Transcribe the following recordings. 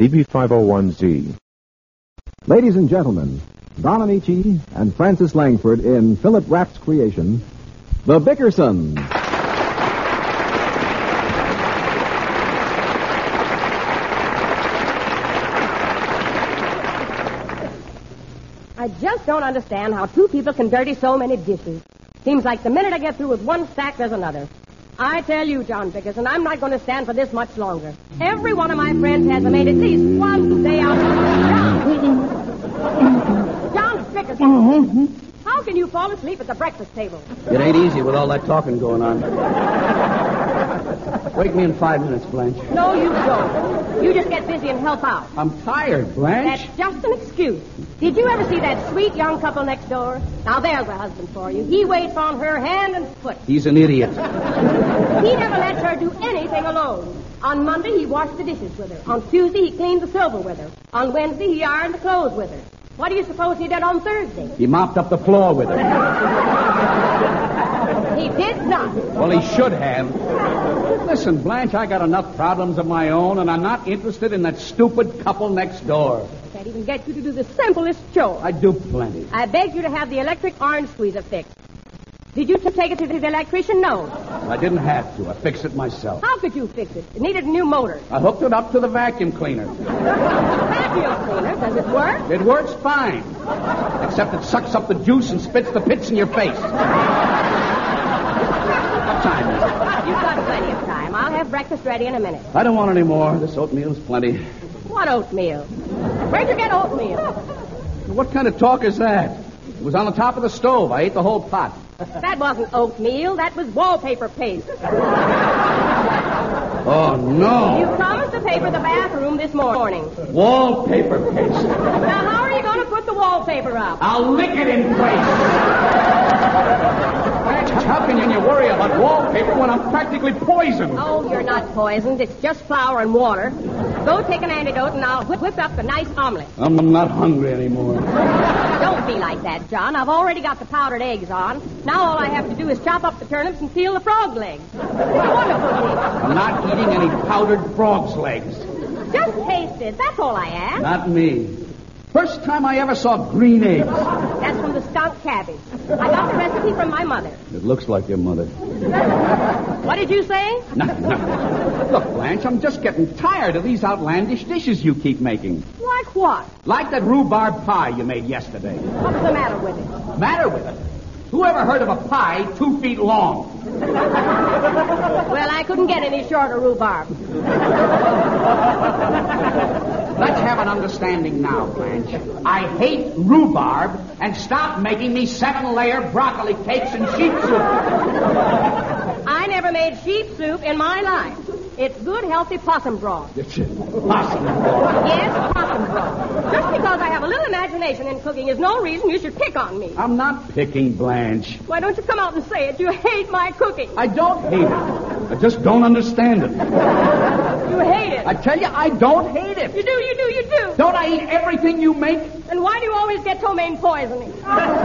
DB501Z. Ladies and gentlemen, Don Amici and Francis Langford in Philip Rapp's creation, The Bickersons. I just don't understand how two people can dirty so many dishes. Seems like the minute I get through with one stack, there's another. I tell you, John Bickerson, I'm not going to stand for this much longer. Every one of my friends has made at least one day out. John Bickerson, how can you fall asleep at the breakfast table? It ain't easy with all that talking going on. Wake me in 5 minutes, Blanche. No, you don't. You just get busy and help out. I'm tired, Blanche. That's just an excuse. Did you ever see that sweet young couple next door? Now, there's a husband for you. He waits on her hand and foot. He's an idiot. He never lets her do anything alone. On Monday, he washed the dishes with her. On Tuesday, he cleaned the silver with her. On Wednesday, he ironed the clothes with her. What do you suppose he did on Thursday? He mopped up the floor with her. He did not. Well, he should have. Listen, Blanche, I got enough problems of my own, and I'm not interested in that stupid couple next door. Can't even get you to do the simplest chore. I do plenty. I begged you to have the electric orange squeezer fixed. Did you take it to the electrician? No. I didn't have to. I fixed it myself. How could you fix it? It needed a new motor. I hooked it up to the vacuum cleaner. Vacuum cleaner? Does it work? It works fine. Except it sucks up the juice and spits the pits in your face. What time is it? You've got plenty of time. I'll have breakfast ready in a minute. I don't want any more. This oatmeal's plenty. What oatmeal? Where'd you get oatmeal? What kind of talk is that? It was on the top of the stove. I ate the whole pot. That wasn't oatmeal. That was wallpaper paste. Oh, no. You promised to paper the bathroom this morning. Wallpaper paste. Now, how are you going to put the wallpaper up? I'll lick it in place. How can you worry about wallpaper when I'm practically poisoned? Oh, you're not poisoned. It's just flour and water. Go take an antidote and I'll whip up a nice omelet. I'm not hungry anymore. Don't be like that, John. I've already got the powdered eggs on. Now all I have to do is chop up the turnips and peel the frog legs. Wonderful thing. I'm not eating any powdered frog's legs. Just taste it. That's all I ask. Not me. First time I ever saw green eggs. That's from the skunk cabbage. I got the recipe from my mother. It looks like your mother. What did you say? Nothing. Look, Blanche, I'm just getting tired of these outlandish dishes you keep making. Like what? Like that rhubarb pie you made yesterday. What's the matter with it? Matter with it? Who ever heard of a pie 2 feet long? Well, I couldn't get any shorter rhubarb. Let's have an understanding now, Blanche. I hate rhubarb, and stop making me 7-layer broccoli cakes and sheep soup. I never made sheep soup in my life. It's good, healthy possum broth. Possum broth? Yes, possum broth. Just because I have a little imagination in cooking is no reason you should pick on me. I'm not picking, Blanche. Why don't you come out and say it? You hate my cooking. I don't hate it. I just don't understand it. You hate it. I tell you, I don't hate it. You do. Don't I eat everything you make? And why do you always get ptomaine poisoning?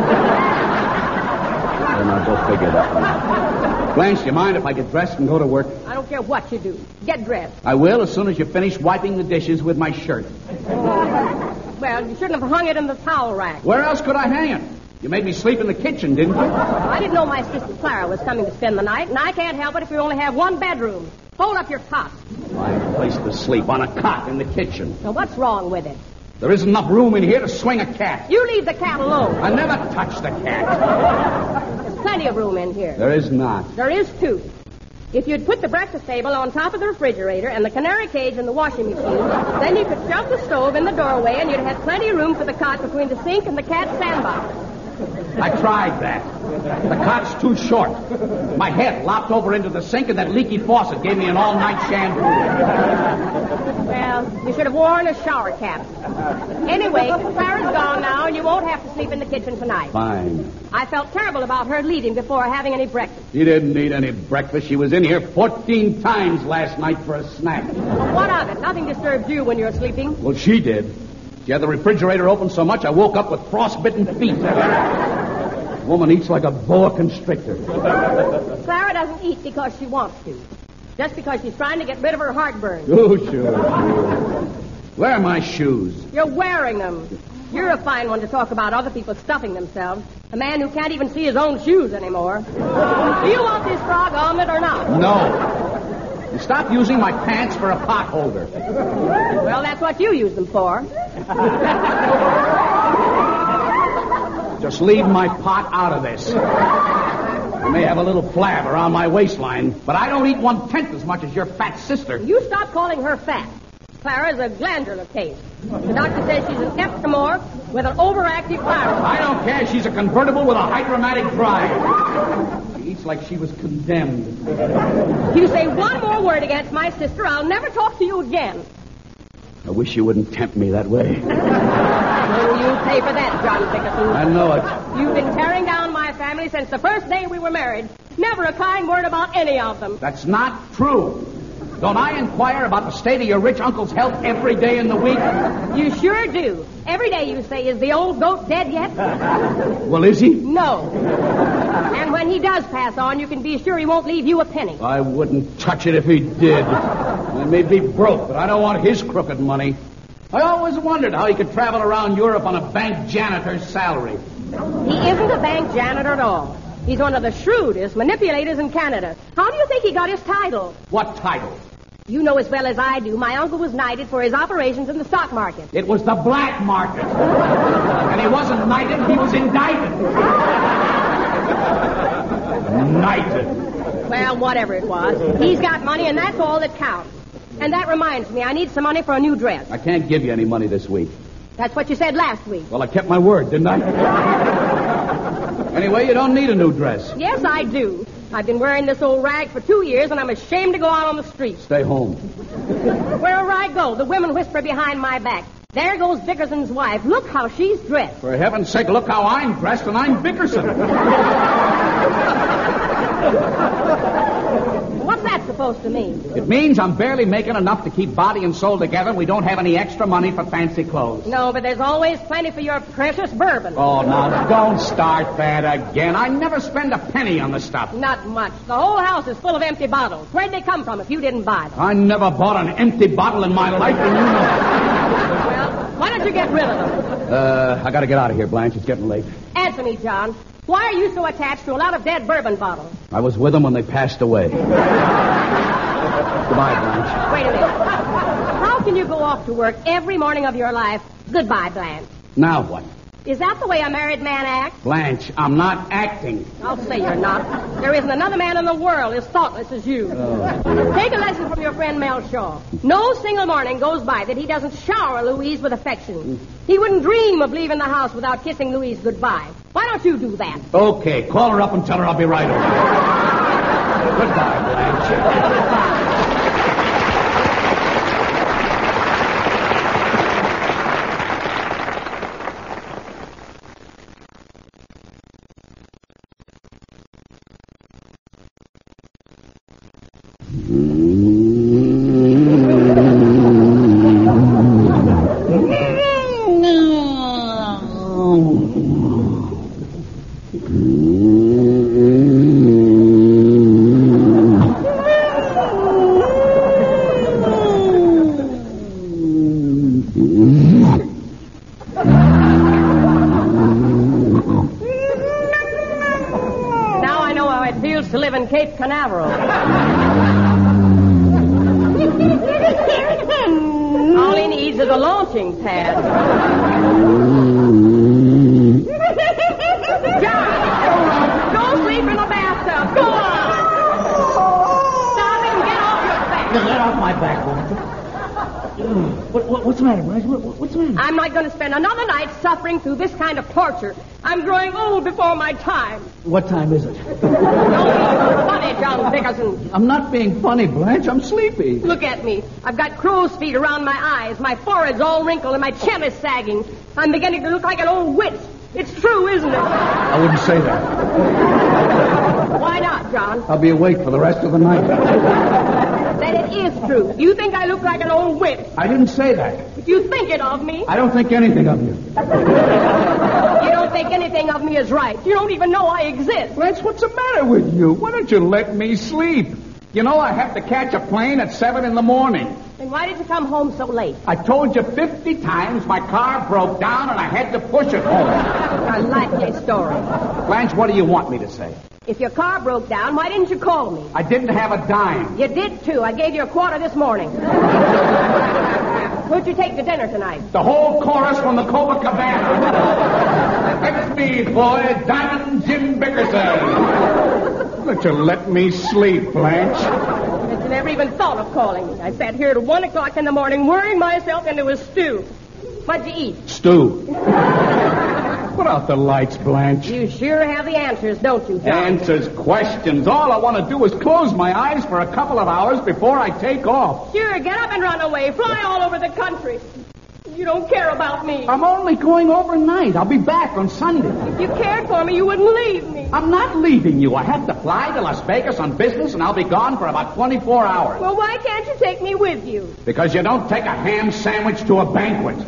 Then I'll go figure that one out. Blanche, do you mind if I get dressed and go to work? I don't care what you do. Get dressed. I will as soon as you finish wiping the dishes with my shirt. Well, you shouldn't have hung it in the towel rack. Where else could I hang it? You made me sleep in the kitchen, didn't you? I didn't know my sister Clara was coming to spend the night, and I can't help it if we only have one bedroom. Fold up your cot. My place to sleep on a cot in the kitchen. Now, what's wrong with it? There isn't enough room in here to swing a cat. You leave the cat alone. I never touch the cat. There's plenty of room in here. There is not. There is, too. If you'd put the breakfast table on top of the refrigerator and the canary cage in the washing machine, then you could shove the stove in the doorway and you'd have plenty of room for the cot between the sink and the cat's sandbox. I tried that. The cot's too short. My head lopped over into the sink, and that leaky faucet gave me an all-night shampoo. Well, you should have worn a shower cap. Anyway, Clara's gone now, and you won't have to sleep in the kitchen tonight. Fine. I felt terrible about her leaving before having any breakfast. She didn't eat any breakfast. She was in here 14 times last night for a snack. Well, what of it? Nothing disturbs you when you're sleeping. Well, she did. She had the refrigerator open so much I woke up with frostbitten feet. Woman eats like a boa constrictor. Clara doesn't eat because she wants to. Just because she's trying to get rid of her heartburn. Oh, sure. Where are my shoes? You're wearing them. You're a fine one to talk about other people stuffing themselves. A man who can't even see his own shoes anymore. Do you want this frog omelet or not? No. You stop using my pants for a pot holder. Well, that's what you use them for. Just leave my pot out of this. I may have a little flab around my waistline, but I don't eat 1/10 as much as your fat sister. You stop calling her fat. Clara's a glandular case. The doctor says she's an ectomorph with an overactive thyroid. I don't care. She's a convertible with a hydromatic drive. She eats like she was condemned. If you say one more word against my sister, I'll never talk to you again. I wish you wouldn't tempt me that way. Well, you'll pay for that, John Dickerson. I know it. You've been tearing down my family since the first day we were married. Never a kind word about any of them. That's not true. Don't I inquire about the state of your rich uncle's health every day in the week? You sure do. Every day you say, is the old goat dead yet? Well, is he? No. And when he does pass on, you can be sure he won't leave you a penny. I wouldn't touch it if he did. I may be broke, but I don't want his crooked money. I always wondered how he could travel around Europe on a bank janitor's salary. He isn't a bank janitor at all. He's one of the shrewdest manipulators in Canada. How do you think he got his title? What title? You know as well as I do, my uncle was knighted for his operations in the stock market. It was the black market. And he wasn't knighted, he was indicted. Knighted. Well, whatever it was. He's got money, and that's all that counts. And that reminds me, I need some money for a new dress. I can't give you any money this week. That's what you said last week. Well, I kept my word, didn't I? Anyway, you don't need a new dress. Yes, I do. I've been wearing this old rag for 2 years, and I'm ashamed to go out on the street. Stay home. Wherever I go, the women whisper behind my back, there goes Bickerson's wife. Look how she's dressed. For heaven's sake, look how I'm dressed, and I'm Bickerson. What's that supposed to mean? It means I'm barely making enough to keep body and soul together, and we don't have any extra money for fancy clothes. No, but there's always plenty for your precious bourbon. Oh, now, don't start that again. I never spend a penny on the stuff. Not much. The whole house is full of empty bottles. Where'd they come from if you didn't buy them? I never bought an empty bottle in my life, and you know. Well, why don't you get rid of them? I gotta get out of here, Blanche. It's getting late. Answer me, John. Why are you so attached to a lot of dead bourbon bottles? I was with them when they passed away. Goodbye, Blanche. Wait a minute. How can you go off to work every morning of your life? Goodbye, Blanche. Now what? Is that the way a married man acts? Blanche, I'm not acting. I'll say you're not. There isn't another man in the world as thoughtless as you. Oh, dear. Take a lesson from your friend Mel Shaw. No single morning goes by that he doesn't shower Louise with affection. He wouldn't dream of leaving the house without kissing Louise goodbye. Why don't you do that? Okay, call her up and tell her I'll be right over. Goodbye, Blanche. Now I know how it feels to live in Cape Canaveral. All he needs is a launching pad. John, go sleep in the bathtub. Go on. Stop and get off your back. Get off my back, Walter. What's the matter, Blanche? What's the matter? I'm not going to spend another night suffering through this kind of torture. I'm growing old before my time. What time is it? Don't be funny, John Dickerson. I'm not being funny, Blanche. I'm sleepy. Look at me. I've got crow's feet around my eyes. My forehead's all wrinkled and my chin is sagging. I'm beginning to look like an old witch. It's true, isn't it? I wouldn't say that. Why not, John? I'll be awake for the rest of the night. Then it is true. You think I look like an old witch. I didn't say that. But you think it of me. I don't think anything of you. You don't think anything of me is right. You don't even know I exist. Blanche, what's the matter with you? Why don't you let me sleep? You know, I have to catch a plane at 7 in the morning. Then why did you come home so late? I told you 50 times my car broke down and I had to push it home. A likely story. Blanche, what do you want me to say? If your car broke down, why didn't you call me? I didn't have a dime. You did, too. I gave you a quarter this morning. Who'd you take to dinner tonight? The whole chorus from the Copacabana. It's me, boy, Diamond Jim Bickerson. But you let me sleep, Blanche. But you never even thought of calling me. I sat here till 1 o'clock in the morning worrying myself into a stew. What'd you eat? Stew. Put out the lights, Blanche. You sure have the answers, don't you, John? Answers questions. All I want to do is close my eyes for a couple of hours before I take off. Sure, get up and run away. Fly all over the country. You don't care about me. I'm only going overnight. I'll be back on Sunday. If you cared for me, you wouldn't leave me. I'm not leaving you. I have to fly to Las Vegas on business, and I'll be gone for about 24 hours. Well, why can't you take me with you? Because you don't take a ham sandwich to a banquet.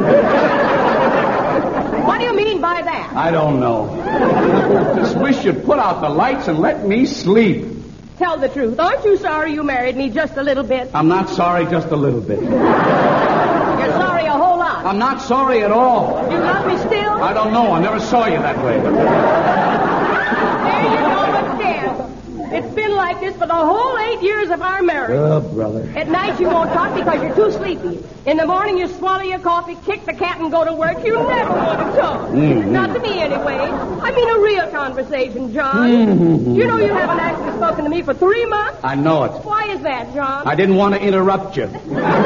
What do you mean by that? I don't know. Just wish you'd put out the lights and let me sleep. Tell the truth. Aren't you sorry you married me just a little bit? I'm not sorry, just a little bit. You're sorry a whole lot. I'm not sorry at all. You love me still? I don't know. I never saw you that way. There you go again. It's been like this for the whole 8 years of our marriage. Oh, brother. At night you won't talk because you're too sleepy. In the morning you swallow your coffee, kick the cat, and go to work. You never want to talk. Mm-hmm. Not to me, anyway. I mean a real conversation, John. Mm-hmm. You know you haven't actually spoken to me for 3 months? I know it. Why is that, John? I didn't want to interrupt you.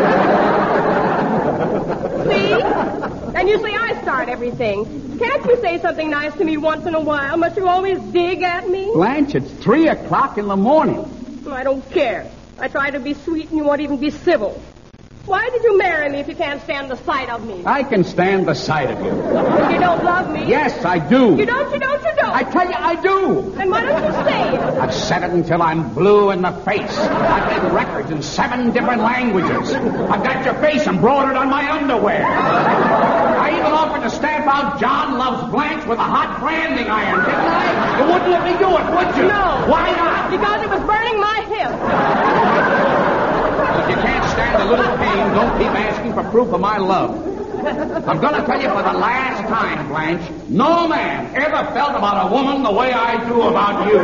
See? And you say I start everything. Can't you say something nice to me once in a while? Must you always dig at me? Blanche, it's 3 o'clock in the morning. I don't care. I try to be sweet and you won't even be civil. Why did you marry me if you can't stand the sight of me? I can stand the sight of you. You don't love me? Yes, I do. You don't. I tell you, I do. Then why don't you say it? I've said it until I'm blue in the face. I've made records in 7 different languages. I've got your face embroidered on my underwear. I even offered to stamp out John Loves Blanche with a hot branding iron, didn't I? You wouldn't let me do it, would you? No. Why not? Because it was burning my hip. If you can't stand a little pain, don't keep asking for proof of my love. I'm going to tell you for the last time, Blanche, no man ever felt about a woman the way I do about you.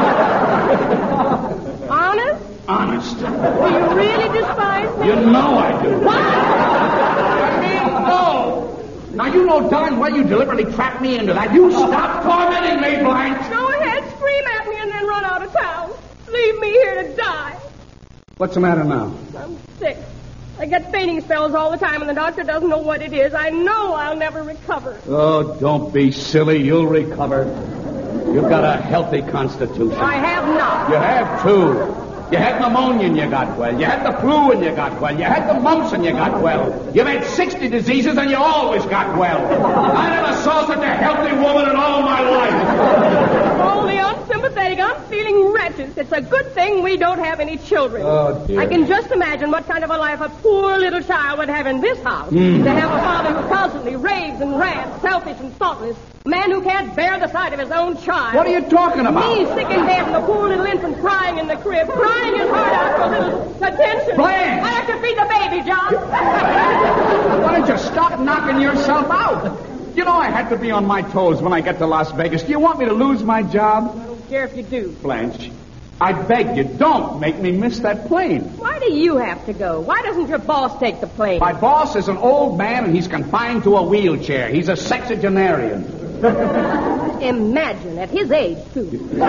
Honest? Honest. Do you really despise me? You know I do. What? I mean, no. Now, you know darn well you deliberately trapped me into that. You stop tormenting me, Blanche. Go ahead, scream at me and then run out of town. Leave me here to die. What's the matter now? I'm sick. I get fainting spells all the time, and the doctor doesn't know what it is. I know I'll never recover. Oh, don't be silly. You'll recover. You've got a healthy constitution. I have not. You have, too. You had pneumonia and you got well. You had the flu and you got well. You had the mumps and you got well. You've had 60 diseases and you always got well. I never saw such a healthy woman in all my life. Only unsympathetic. I'm feeling wretched. It's a good thing we don't have any children. Oh, dear. I can just imagine what kind of a life a poor little child would have in this house. Mm. To have a father who constantly raves and rants, selfish and thoughtless. A man who can't bear the sight of his own child. What are you talking about? Me, sick in bed, and the poor little infant crying in the crib, crying his heart out for a little attention. Blanche! I have to feed the baby, John. Why don't you stop knocking yourself out? You know I had to be on my toes when I get to Las Vegas. Do you want me to lose my job? I don't care if you do. Blanche, I beg you, don't make me miss that plane. Why do you have to go? Why doesn't your boss take the plane? My boss is an old man and he's confined to a wheelchair. He's a sexagenarian. Imagine, at his age, too.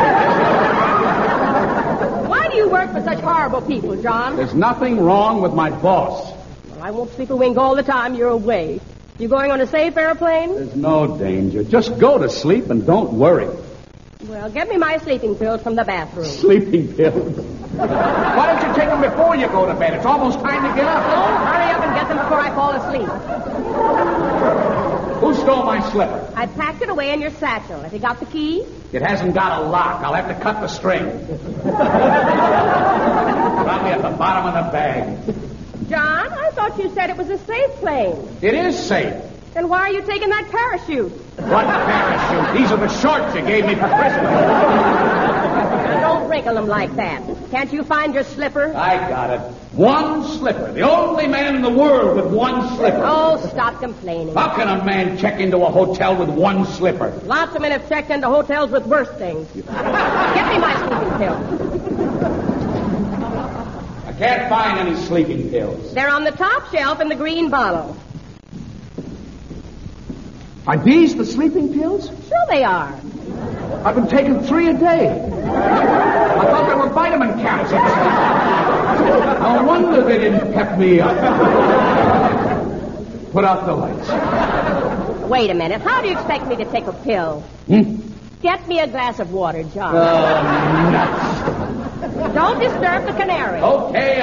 Why do you work for such horrible people, John? There's nothing wrong with my boss. Well, I won't sleep a wink all the time you're away. You going on a safe airplane? There's no danger. Just go to sleep and don't worry. Well, get me my sleeping pills from the bathroom. Sleeping pills? Why don't you take them before you go to bed? It's almost time to get up. Oh, hurry up and get them before I fall asleep. Who stole my slipper? I packed it away in your satchel. Have you got the key? It hasn't got a lock. I'll have to cut the string. Probably at the bottom of the bag. John, I thought you said it was a safe plane. It is safe. Then why are you taking that parachute? What parachute? These are the shorts you gave me for Christmas. Now, don't wrinkle them like that. Can't you find your slipper? I got it. One slipper. The only man in the world with one slipper. Oh, stop complaining. How can a man check into a hotel with one slipper? Lots of men have checked into hotels with worse things. Get me my sleeping pills. I can't find any sleeping pills. They're on the top shelf in the green bottle. Are these the sleeping pills? Sure they are. I've been taking 3 a day. I thought they were vitamin capsules. No wonder they didn't pep me up. Put out the lights. Wait a minute. How do you expect me to take a pill? Get me a glass of water, John. Nuts. Don't disturb the canary. Okay.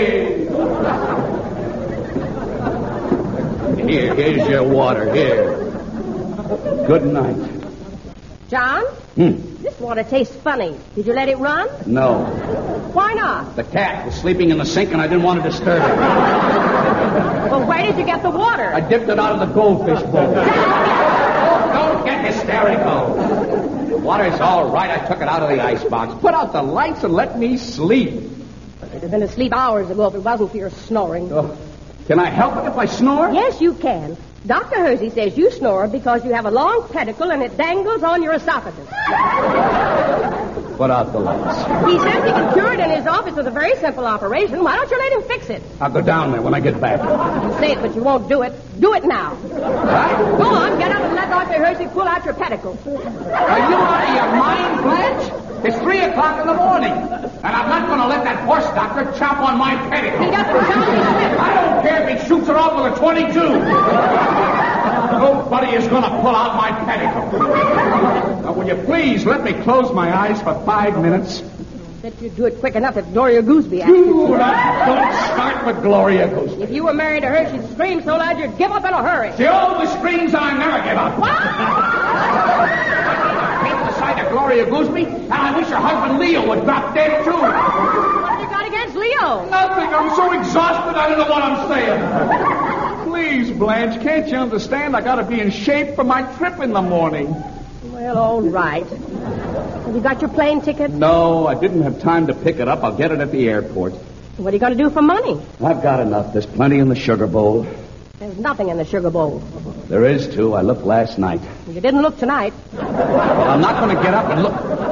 Here's your water. Here. Good night. John? This water tastes funny. Did you let it run? No. Why not? The cat was sleeping in the sink and I didn't want to disturb her. Well, where did you get the water? I dipped it out of the goldfish bowl. Don't get hysterical. The water's all right. I took it out of the icebox. Put out the lights and let me sleep. I'd have been asleep hours ago if it wasn't for your snoring. Oh, can I help it if I snore? Yes, you can. Dr. Hersey says you snore because you have a long pedicle and it dangles on your esophagus. Put out the lights. He says he can cure it in his office with a very simple operation. Why don't you let him fix it? I'll go down there when I get back. You say it, but you won't do it. Do it now. What? Go on, get up and let Dr. Hersey pull out your pedicle. Are you out of your mind, Blanche? It's 3 o'clock in the morning, and I'm not going to let that horse doctor chop on my pedicle. He doesn't chop his slip. I don't care if he shoots her off with a .22. Nobody is going to pull out my pedicle. Now, will you please let me close my eyes for 5 minutes? Bet you'd do it quick enough if Gloria Gooseby asked you. Don't start with Gloria Gooseby. If you were married to her, she'd scream so loud you'd give up in a hurry. The oldest screams I never give up. What? I hate the sight of Gloria Gooseby, and I wish her husband Leo would drop dead, too. What have you got against Leo? Nothing. I'm so exhausted I don't know what I'm saying. Please, Blanche, can't you understand? I got to be in shape for my trip in the morning. Well, all right. Have you got your plane ticket? No, I didn't have time to pick it up. I'll get it at the airport. What are you going to do for money? I've got enough. There's plenty in the sugar bowl. There's nothing in the sugar bowl. There is, too. I looked last night. You didn't look tonight. Well, I'm not going to get up and look.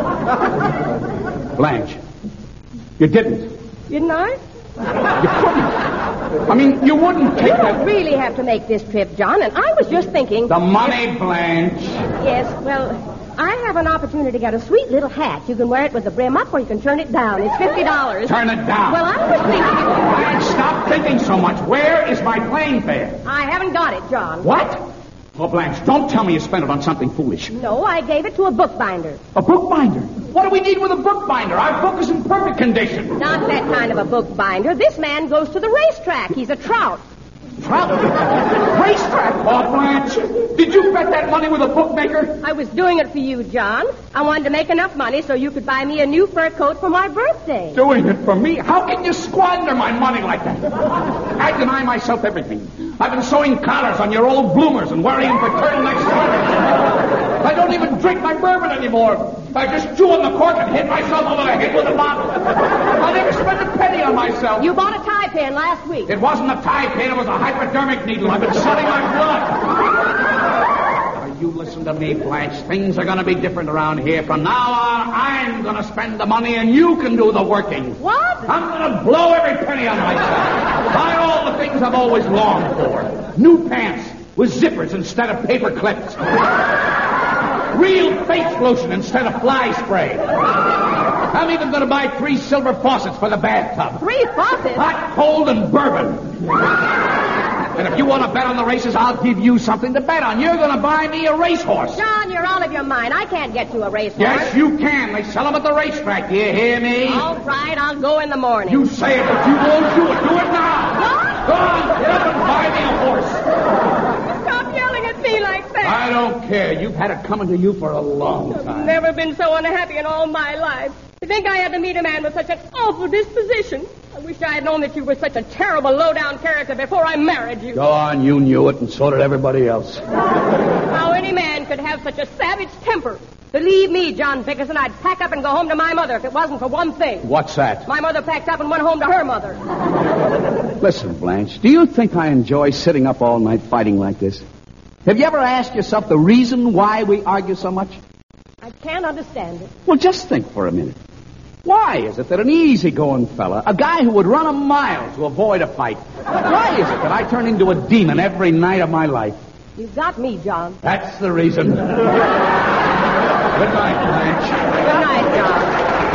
Blanche, you didn't. Didn't I? You couldn't. I mean, you wouldn't take You don't that. really have to make this trip, John, and I was just thinking... The money, Blanche. Yes, well, I have an opportunity to get a sweet little hat. You can wear it with the brim up or you can turn it down. It's $50. Turn it down. Well, I was thinking... Blanche, stop thinking so much. Where is my plane fare? I haven't got it, John. What? Oh, Blanche, don't tell me you spent it on something foolish. No, I gave it to a bookbinder. A bookbinder? What do we need with a bookbinder? Our book is in perfect condition. Not that kind of a bookbinder. This man goes to the racetrack. He's a trout. Trout? Racetrack? Oh, Blanche, did you bet that money with a bookmaker? I was doing it for you, John. I wanted to make enough money so you could buy me a new fur coat for my birthday. Doing it for me? How can you squander my money like that? I deny myself everything. I've been sewing collars on your old bloomers and wearing them for turtlenecks. I don't even drink my bourbon anymore. I just chew on the cork and hit myself over the head with a bottle. I never spent a penny on myself. You bought a tie pin last week. It wasn't a tie pin, it was a hypodermic needle. I've been selling my blood. Now, you listen to me, Blanche. Things are going to be different around here. From now on, I'm going to spend the money and you can do the working. What? I'm going to blow every penny on myself. Buy all the things I've always longed for. New pants with zippers instead of paper clips. Real face lotion instead of fly spray. I'm even going to buy 3 silver faucets for the bathtub. 3 faucets? Hot, cold, and bourbon. And if you want to bet on the races, I'll give you something to bet on. You're going to buy me a racehorse. John, you're out of your mind. I can't get you a racehorse. Yes, you can. They sell them at the racetrack. Do you hear me? All right, I'll go in the morning. You say it, but you won't do it. Do it now. What? Go on, get up and buy me a horse. Stop yelling at me like that. I don't care. You've had it coming to you for a long I've time. never been so unhappy in all my life. To think I had to meet a man with such an awful disposition. I wish I had known that you were such a terrible, low-down character before I married you. Go on, you knew it, and so did everybody else. How any man could have such a savage temper. Believe me, John Bickerson, I'd pack up and go home to my mother if it wasn't for one thing. What's that? My mother packed up and went home to her mother. Listen, Blanche, do you think I enjoy sitting up all night fighting like this? Have you ever asked yourself the reason why we argue so much? I can't understand it. Well, just think for a minute. Why is it that an easygoing fella, a guy who would run a mile to avoid a fight, why is it that I turn into a demon every night of my life? You've got me, John. That's the reason. Good night, Blanche. Good night, John.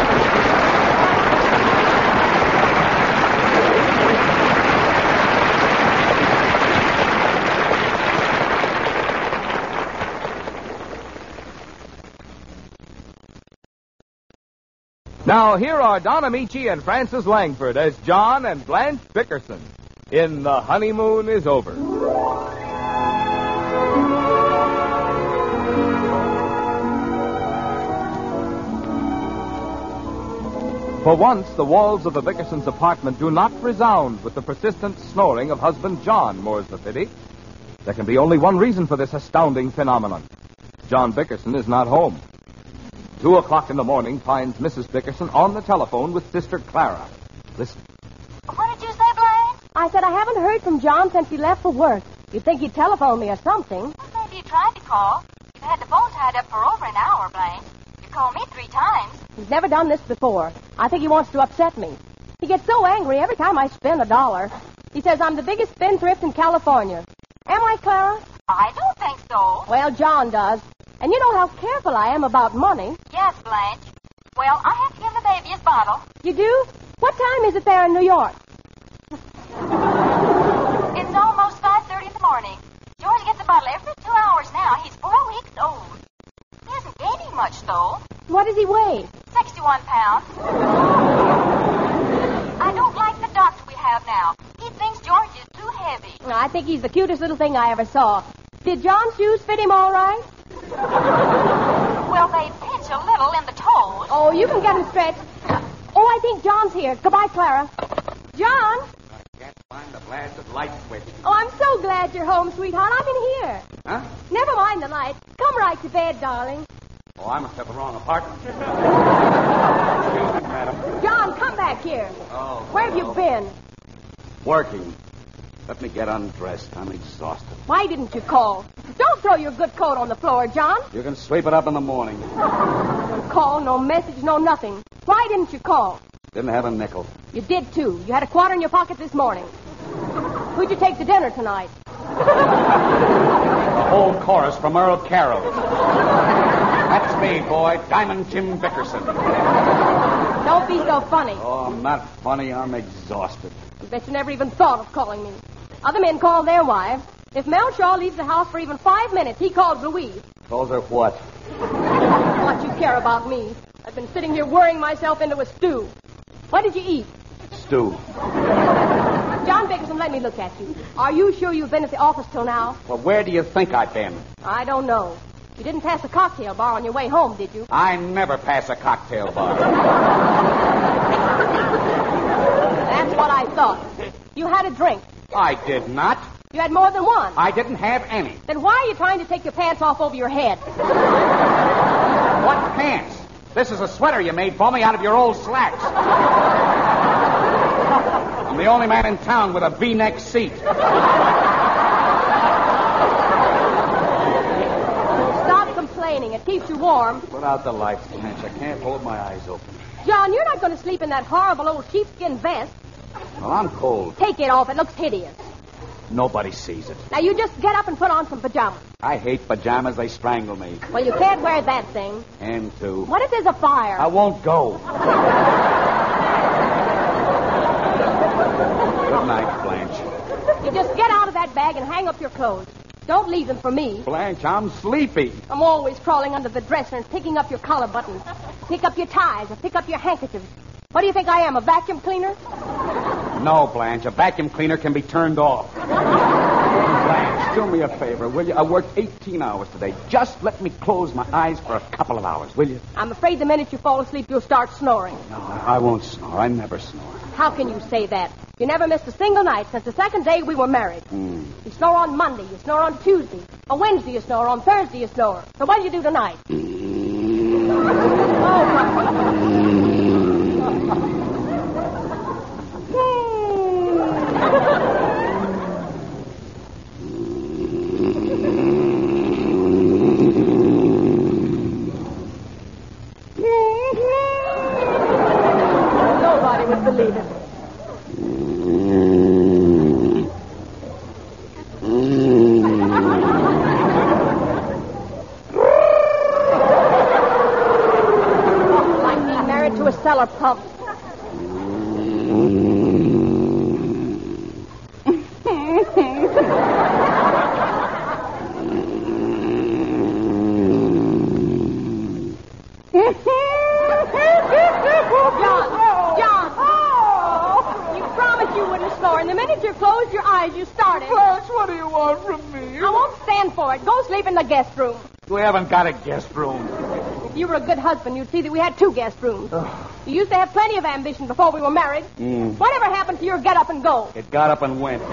Now, here are Don Amici and Francis Langford as John and Blanche Bickerson in The Honeymoon is Over. For once, the walls of the Bickersons' apartment do not resound with the persistent snoring of husband John, more's the pity. There can be only one reason for this astounding phenomenon. John Bickerson is not home. 2 o'clock in the morning finds Mrs. Bickerson on the telephone with Sister Clara. Listen. What did you say, Blanche? I said I haven't heard from John since he left for work. You'd think he'd telephone me or something. Well, maybe you tried to call. You've had the phone tied up for over an hour, Blanche. You called me 3 times. He's never done this before. I think he wants to upset me. He gets so angry every time I spend $1. He says I'm the biggest spendthrift in California. Am I, Clara? I don't think so. Well, John does. And you know how careful I am about money. Yes, Blanche. Well, I have to give the baby his bottle. You do? What time is it there in New York? It's almost 5:30 in the morning. George gets a bottle every 2 hours now. He's 4 weeks old. He isn't gaining much, though. What does he weigh? 61 pounds. I don't like the doctor we have now. He thinks George is too heavy. I think he's the cutest little thing I ever saw. Did John's shoes fit him all right? Well, they pinch a little in the toes. Oh, you can get him stretched. Oh, I think John's here. Goodbye, Clara. John? I can't find the blasted light switch. Oh, I'm so glad you're home, sweetheart. I'm in here. Huh? Never mind the light. Come right to bed, darling. Oh, I must have the wrong apartment. Excuse me, madam. John, come back here. Oh. Where have you been? Working. Let me get undressed. I'm exhausted. Why didn't you call? Don't throw your good coat on the floor, John. You can sweep it up in the morning. No call, no message, no nothing. Why didn't you call? Didn't have a nickel. You did, too. You had $1 in your pocket this morning. Who'd you take to dinner tonight? The whole chorus from Earl Carroll. That's me, boy. Diamond Jim Bickerson. Don't be so funny. Oh, I'm not funny. I'm exhausted. I bet you never even thought of calling me. Other men call their wives. If Mel Shaw leaves the house for even 5 minutes, he calls Louise. Those are what? What you care about me? I've been sitting here worrying myself into a stew. What did you eat? Stew. John Bickerson, let me look at you. Are you sure you've been at the office till now? Well, where do you think I've been? I don't know. You didn't pass a cocktail bar on your way home, did you? I never pass a cocktail bar. That's what I thought. You had a drink. I did not. You had more than one. I didn't have any. Then why are you trying to take your pants off over your head? What pants? This is a sweater you made for me out of your old slacks. I'm the only man in town with a V-neck seat. Stop complaining. It keeps you warm. Put out the lights, Blanche. I can't hold my eyes open. John, you're not going to sleep in that horrible old sheepskin vest. Well, I'm cold. Take it off. It looks hideous. Nobody sees it. Now, you just get up and put on some pajamas. I hate pajamas. They strangle me. Well, you can't wear that thing. And too. What if there's a fire? I won't go. Good night, Blanche. You just get out of that bag and hang up your clothes. Don't leave them for me. Blanche, I'm sleepy. I'm always crawling under the dresser and picking up your collar buttons. Pick up your ties or pick up your handkerchiefs. What do you think I am, a vacuum cleaner? No, Blanche. A vacuum cleaner can be turned off. Blanche, do me a favor, will you? I worked 18 hours today. Just let me close my eyes for a couple of hours, will you? I'm afraid the minute you fall asleep, you'll start snoring. No, I won't snore. I never snore. How can you say that? You never missed a single night since the second day we were married. You snore on Monday, you snore on Tuesday. On Wednesday you snore, on Thursday you snore. So what do you do tonight? Nobody would believe it. Like being married to a cellar pump. John, you promised you wouldn't snore, and the minute you closed your eyes, you started. Blanche, what do you want from me? I won't stand for it. Go sleep in the guest room. We haven't got a guest room. If you were a good husband, you'd see that we had 2 guest rooms. You used to have plenty of ambition before we were married. Whatever happened to your get up and go? It got up and went.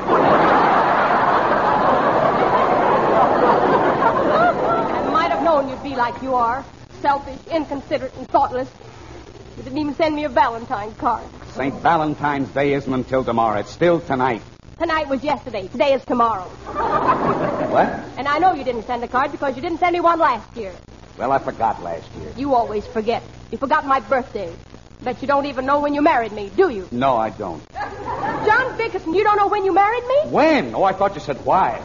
I might have known you'd be like you are. Selfish, inconsiderate, and thoughtless. You didn't even send me a Valentine's card. St. Valentine's Day isn't until tomorrow. It's still tonight. Tonight was yesterday. Today is tomorrow. What? And I know you didn't send a card because you didn't send me one last year. Well, I forgot last year. You always forget. You forgot my birthday. Bet you don't even know when you married me, do you? No, I don't. John Dickerson, you don't know when you married me? When? Oh, I thought you said why.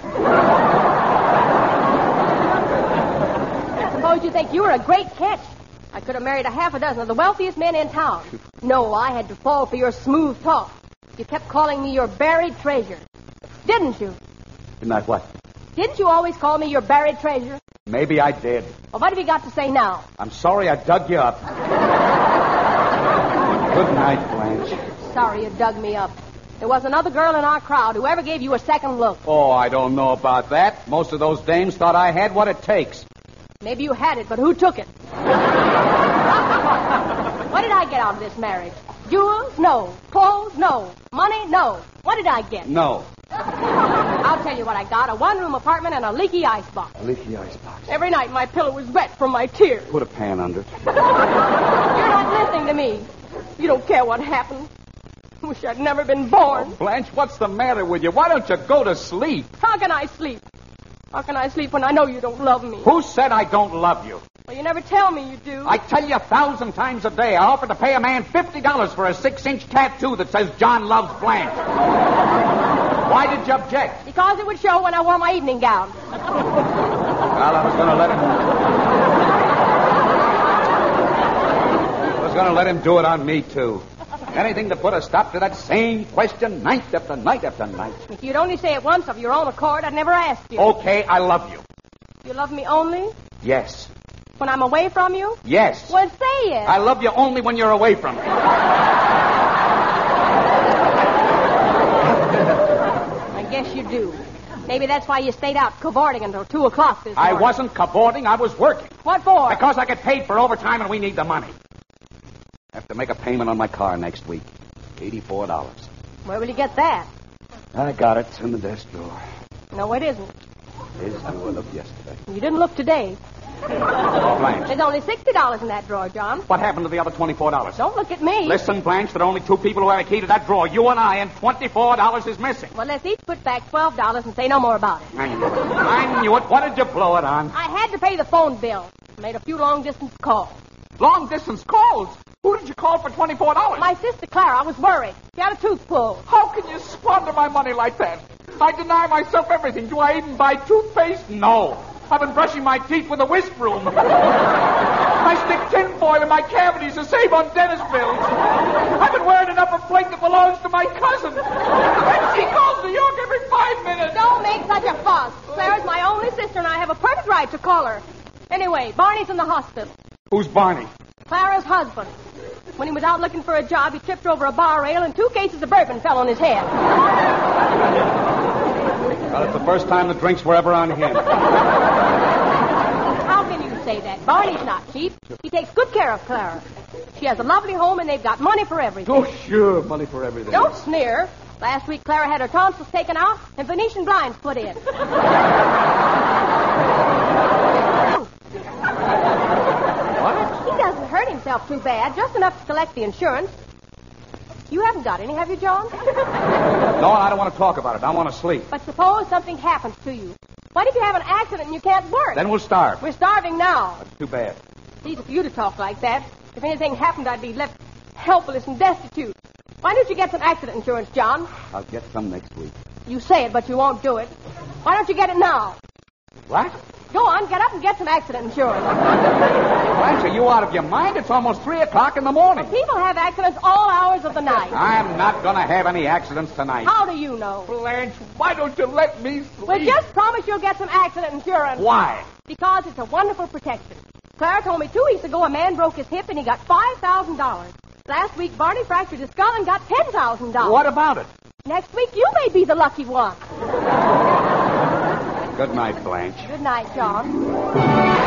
I suppose you think you were a great catch. I could have married a half a dozen of the wealthiest men in town. No, I had to fall for your smooth talk. You kept calling me your buried treasure. Didn't you? Didn't I what? Didn't you always call me your buried treasure? Maybe I did. Well, what have you got to say now? I'm sorry I dug you up. Good night, Blanche. Sorry you dug me up. There was another girl in our crowd who ever gave you a second look. Oh, I don't know about that. Most of those dames thought I had what it takes. Maybe you had it, but who took it? What did I get out of this marriage? Jewels? No. Clothes? No. Money? No. What did I get? No. I'll tell you what I got. A one-room apartment and a leaky icebox. A leaky icebox. Every night my pillow was wet from my tears. Put a pan under it. You're not listening to me. You don't care what happened. Wish I'd never been born. Oh, Blanche, what's the matter with you? Why don't you go to sleep? How can I sleep? How can I sleep when I know you don't love me? Who said I don't love you? Well, you never tell me you do. I tell you 1,000 times a day, I offer to pay a man $50 for a 6-inch tattoo that says John loves Blanche. Why did you object? Because it would show when I wore my evening gown. Well, I was going to let him do it on me, too. Anything to put a stop to that same question night after night after night. If you'd only say it once of your own accord, I'd never ask you. Okay, I love you. You love me only Yes. when I'm away from you? Yes. Well, say it. I love you only when you're away from me. I guess you do. Maybe that's why you stayed out cavorting until 2 o'clock this morning. I wasn't cavorting, I was working. What for? Because I get paid for overtime and we need the money. I have to make a payment on my car next week. $84. Where will you get that? I got it. It's in the desk drawer. No, it isn't. It is due. I looked yesterday. You didn't look today. Oh, Blanche. There's only $60 in that drawer, John. What happened to the other $24? Don't look at me. Listen, Blanche, there are only 2 people who have a key to that drawer. You and I, and $24 is missing. Well, let's each put back $12 and say no more about it. I knew it. I knew it. What did you blow it on? I had to pay the phone bill. Made a few long-distance calls. Long-distance calls? Who did you call for $24? My sister Clara, I was worried. She had a tooth pulled. How can you squander my money like that? I deny myself everything. Do I even buy toothpaste? No. I've been brushing my teeth with a whisk broom. I stick tinfoil in my cavities to save on dentist bills. I've been wearing an upper plate that belongs to my cousin. And she calls New York every 5 minutes. Don't make such a fuss. Clara's my only sister, and I have a perfect right to call her. Anyway, Barney's in the hospital. Who's Barney? Clara's husband. When he was out looking for a job, he tripped over a bar rail and 2 cases of bourbon fell on his head. Well, it's the first time the drinks were ever on him. How can you say that? Barney's not cheap. He takes good care of Clara. She has a lovely home, and they've got money for everything. Oh, sure, money for everything. Don't sneer. Last week, Clara had her tonsils taken out and Venetian blinds put in. He doesn't hurt himself enough too bad. Just enough to collect the insurance. You haven't got any, have you, John? No, I don't want to talk about it. I want to sleep. But suppose something happens to you. What if you have an accident and you can't work? Then we'll starve. We're starving now. That's too bad. It's easy for you to talk like that. If anything happened, I'd be left helpless and destitute. Why don't you get some accident insurance, John? I'll get some next week. You say it, but you won't do it. Why don't you get it now? What? Go on, get up and get some accident insurance. Blanche, are you out of your mind? It's almost 3 o'clock in the morning. People have accidents all hours of the night. I'm not going to have any accidents tonight. How do you know? Blanche, why don't you let me sleep? Well, just promise you'll get some accident insurance. Why? Because it's a wonderful protection. Clara told me 2 weeks ago a man broke his hip and he got $5,000. Last week, Barney fractured his skull and got $10,000. What about it? Next week, you may be the lucky one. Good night, Blanche. Good night, John.